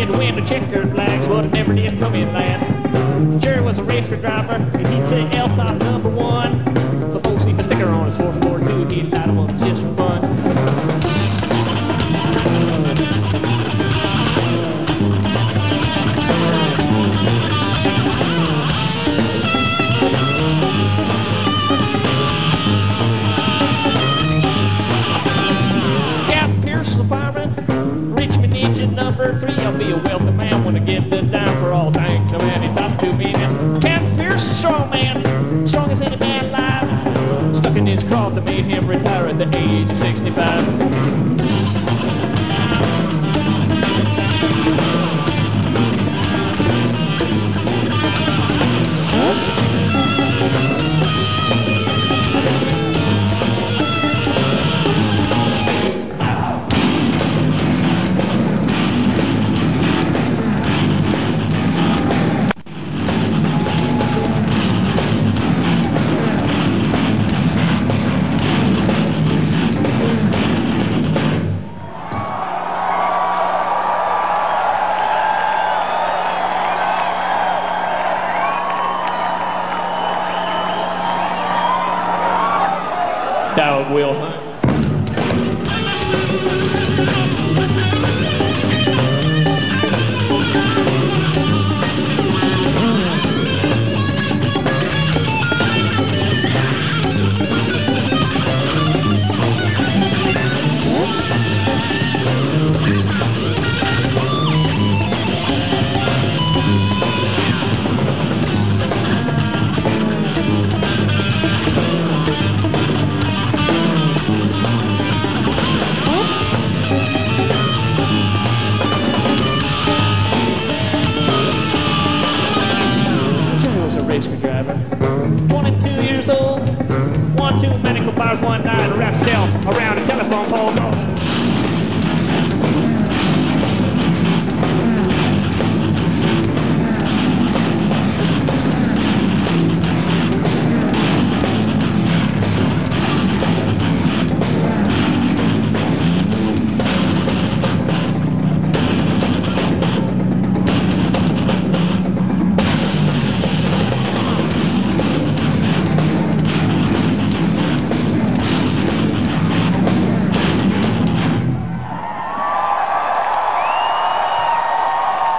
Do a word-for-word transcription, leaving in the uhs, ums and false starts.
had to win the checkered flags, but it never did come in last. Jerry was a race car driver, and he'd say Elsop number one. The folks see a sticker on his four forty-two, he'd light them up just for fun. Number three, I'll be a wealthy man when I get the dime for all things. So many top two million. Captain Pierce, a strong man, strong as any man alive. Stuck in his cloth that made him retire at the age of sixty-five. That will hunt.